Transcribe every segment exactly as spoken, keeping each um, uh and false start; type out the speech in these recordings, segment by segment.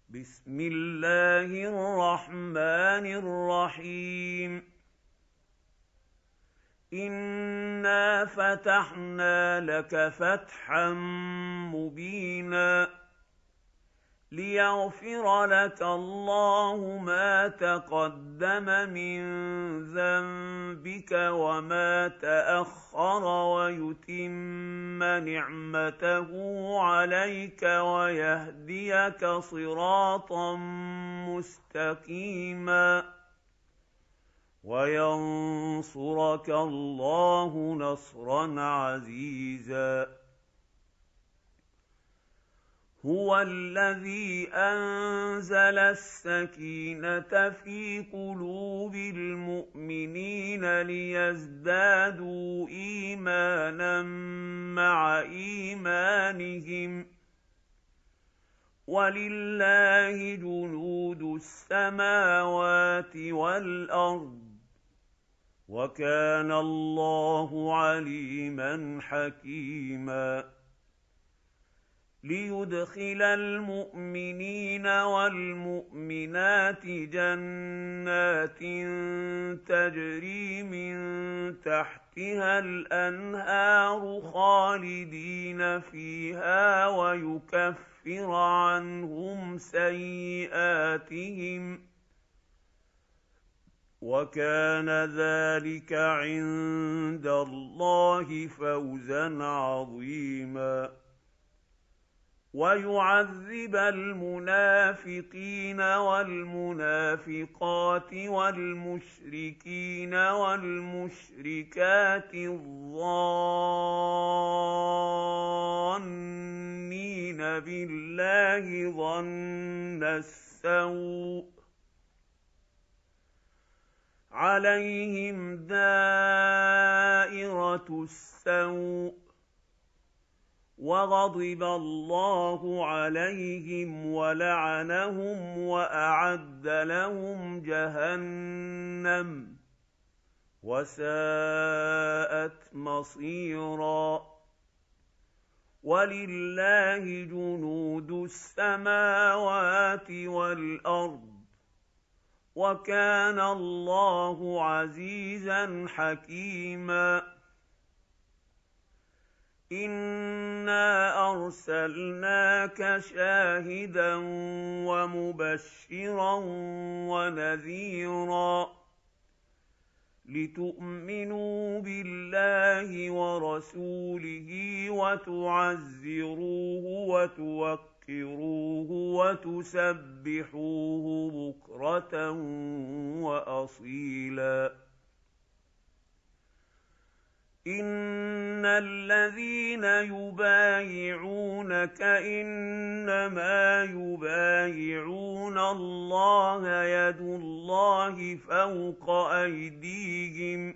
بسم الله الرحمن الرحيم إنا فتحنا لك فتحا مبينا ليغفر لك الله ما تقدم من ذنبك وما تأخر ويتم نعمته عليك ويهديك صراطا مستقيما وينصرك الله نصرا عزيزا هو الذي أنزل السكينة في قلوب المؤمنين ليزدادوا إيمانا مع إيمانهم ولله جنود السماوات والأرض وكان الله عليما حكيما ليدخل المؤمنين والمؤمنات جنات تجري من تحتها الأنهار خالدين فيها ويكفر عنهم سيئاتهم وكان ذلك عند الله فوزا عظيما ويعذب المنافقين والمنافقات والمشركين والمشركات الظانين بالله ظن السوء عليهم دائرة السوء وغضب الله عليهم ولعنهم وأعد لهم جهنم وساءت مصيرا ولله جنود السماوات والأرض وكان الله عزيزا حكيما إنا أرسلناك شاهدا ومبشرا ونذيرا لتؤمنوا بالله ورسوله وتعزروه وتوقروه وتسبحوه بكرة وأصيلا إن الذين يبايعونك إنما يبايعون الله يد الله فوق أيديهم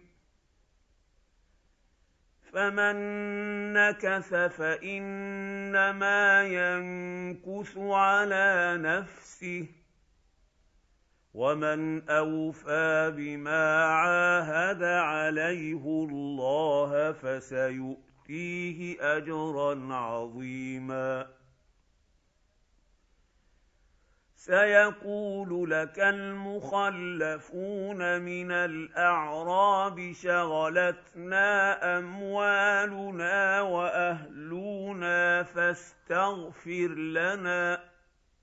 فمن نكث فإنما ينكث على نفسه ومن أوفى بما عاهد عليه الله فسيؤتيه أجرا عظيما سيقول لك المخلفون من الأعراب شغلتنا أموالنا وأهلنا فاستغفر لنا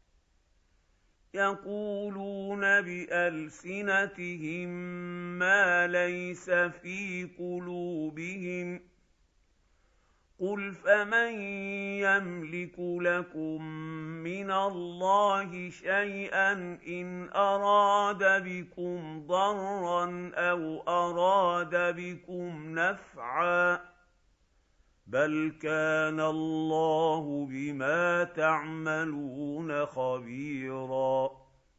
يقولون بألسنتهم ما ليس في قلوبهم قل فمن يملك لكم من الله شيئا إن أراد بكم ضرا أو أراد بكم نفعا بل كان الله بما تعملون خبيرا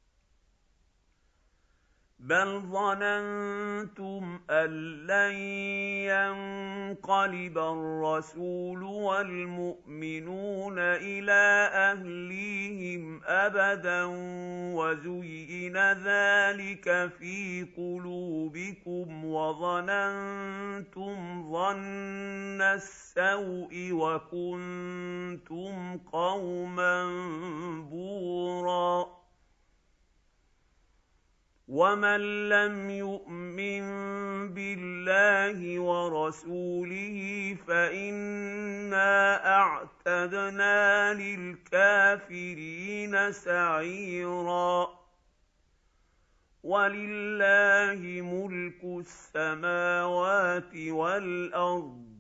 بل ظننتم أن لن ينقلب الرسول والمؤمنون إلى أهليهم أبدا وزين ذلك في قلوبكم وظننتم ظن السوء وكنتم قوما بورا ومن لم يؤمن بالله ورسوله فإنا أعتدنا للكافرين سعيرا ولله ملك السماوات والأرض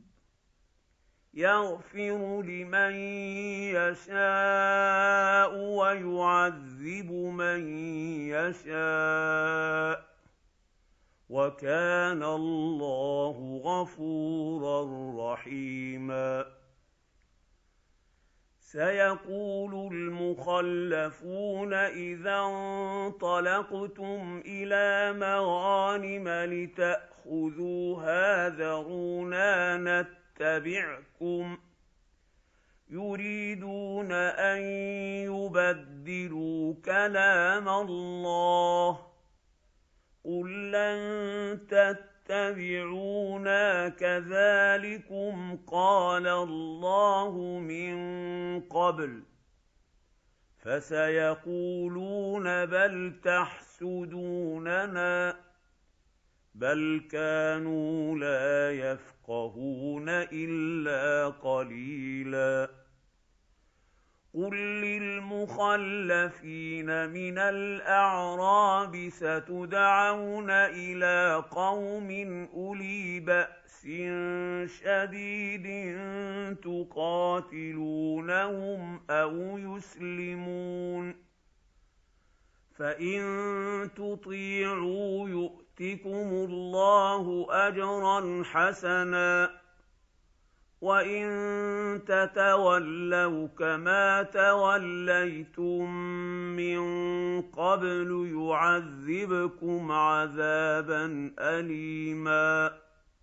يغفر لمن يشاء ويعذب من يشاء وكان الله غفورا رحيما سيقول المخلفون إذا انطلقتم إلى مغانم لتأخذوها ذرونا نتبعكم يريدون أن يبدلوا كلام الله قل لن تتبعونا كذلكم قال الله من قبل فسيقولون بل تحسدوننا بل كانوا لا يفقهون إلا قليلا قل للمخلفين من الأعراب ستدعون إلى قوم أولي بأس شديد تقاتلونهم أو يسلمون فإن تطيعوا يؤتكم الله أجرا حسنا وإن تتولوا كما توليتم من قبل يعذبكم عذابا أليما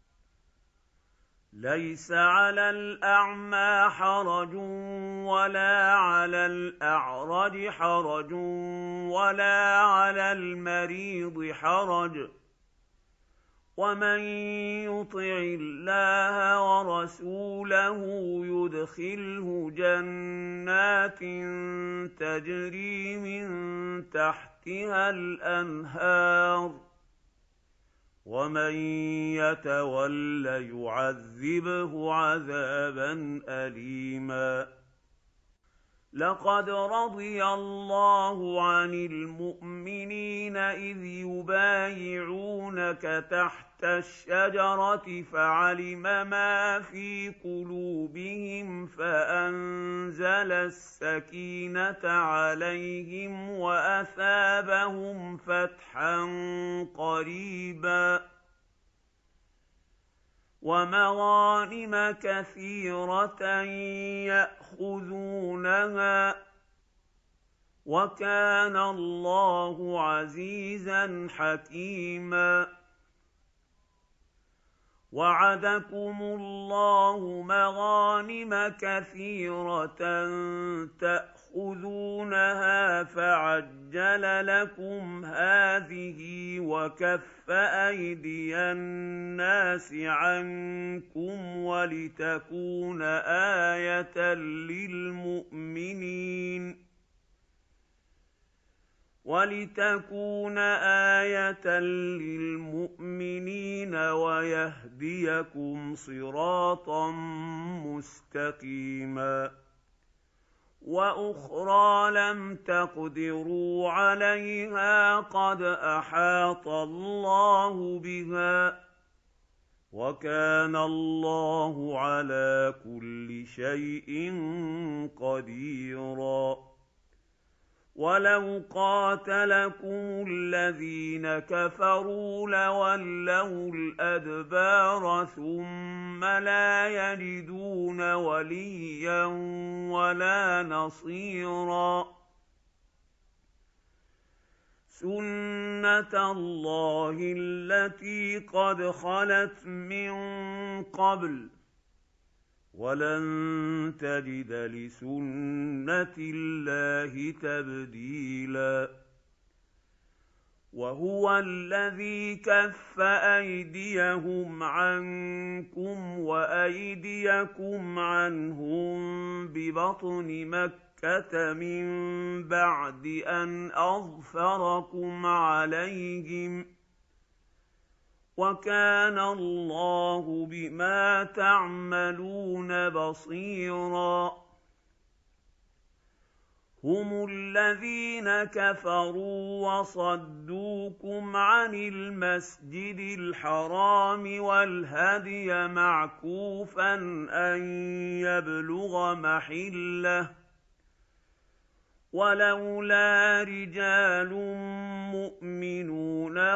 ليس على الأعمى حرج ولا على الأعرج حرج ولا على المريض حرج ومن يطع الله ورسوله يدخله جنات تجري من تحتها الأنهار ومن يتول يعذبه عذابا أليما لقد رضي الله عن المؤمنين إذ يبايعونك تحت الشجرة فعلم ما في قلوبهم فأنزل السكينة عليهم وأثابهم فتحا قريبا ومغانم كثيرة يأخذونها وكان الله عزيزا حكيما وعدكم الله مغانم كثيرة تأخذونها فعجل لكم هذه وكف أيدي الناس عنكم ولتكون آية للمؤمنين ولتكون آية للمؤمنين ويهديكم صراطا مستقيما وأخرى لم تقدروا عليها قد أحاط الله بها وكان الله على كل شيء قديرا ولو قاتلكم الذين كفروا لولوا الأدبار ثم لا يجدون وليا ولا نصيرا سنة الله التي قد خلت من قبل ولن تجد لسنة الله تبديلا وهو الذي كف أيديهم عنكم وأيديكم عنهم ببطن مكة مكة من بعد أن أظفركم عليهم وكان الله بما تعملون بصيرا هم الذين كفروا وصدوكم عن المسجد الحرام والهدي معكوفا أن يبلغ محله ولولا رجال مؤمنون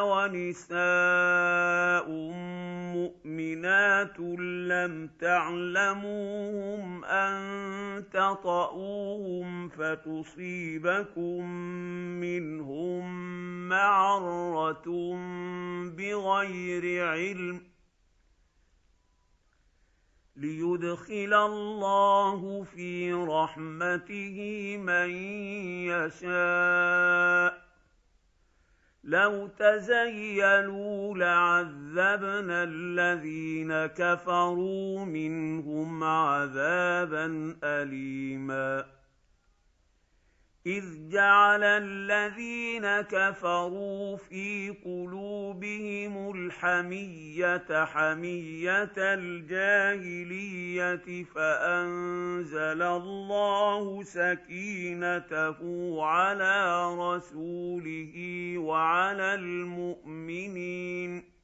ونساء مؤمنات لم تعلموهم أن تطؤوهم فتصيبكم منهم معرة بغير علم ليدخل الله في رحمته من يشاء لو تزيلوا لعذبنا الذين كفروا منهم عذابا أليما إذ جعل الذين كفروا في قلوبهم الحمية حمية الجاهلية فأنزل الله سكينته على رسوله وعلى المؤمنين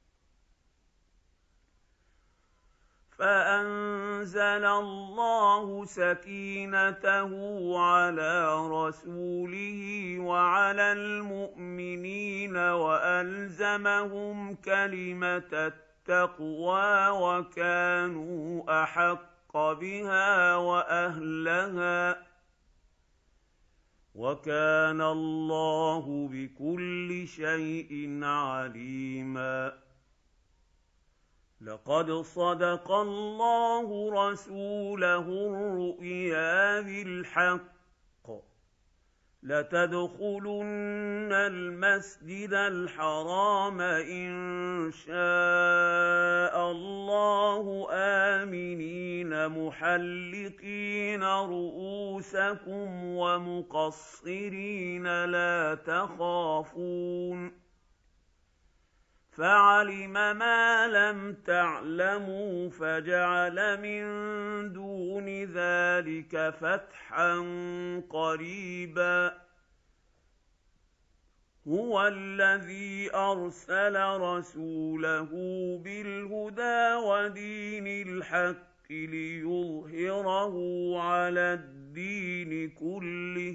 فأنزل الله سكينته على رسوله وعلى المؤمنين وألزمهم كلمة التقوى وكانوا أحق بها وأهلها وكان الله بكل شيء عليما لقد صدق الله رسوله الرؤيا بالحق لتدخلن المسجد الحرام إن شاء الله آمنين محلقين رؤوسكم ومقصرين لا تخافون فعلم ما لم تعلموا فجعل من دون ذلك فتحا قريبا هو الذي أرسل رسوله بالهدى ودين الحق ليظهره على الدين كله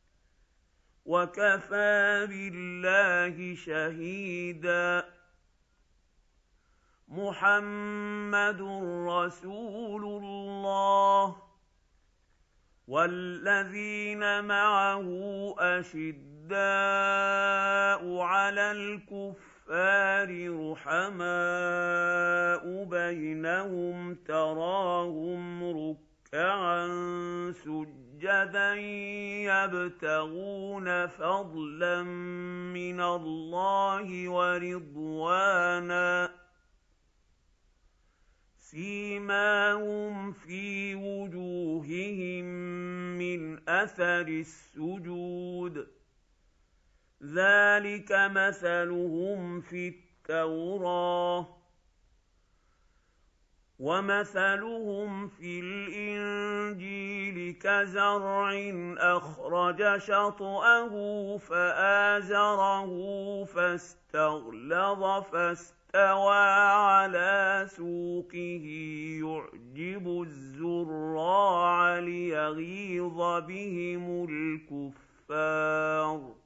وكفى بالله شهيدا محمد رسول الله والذين معه أشداء على الكفار رحماء بينهم تراهم ركعا سجدا يبتغون فضلا من الله ورضوانا سيماهم في وجوههم من أثر السجود ذلك مثلهم في التوراة ومثلهم في الإنجيل كزرع أخرج شطأه فآزره فاستغلظ فاستغلظ استوى على سوقه يعجب الزراع ليغيظ بهم الكفار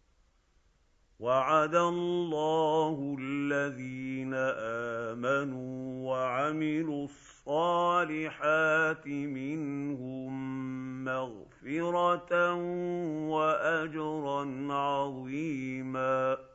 وعد الله الذين آمنوا وعملوا الصالحات منهم مغفرة وأجرا عظيما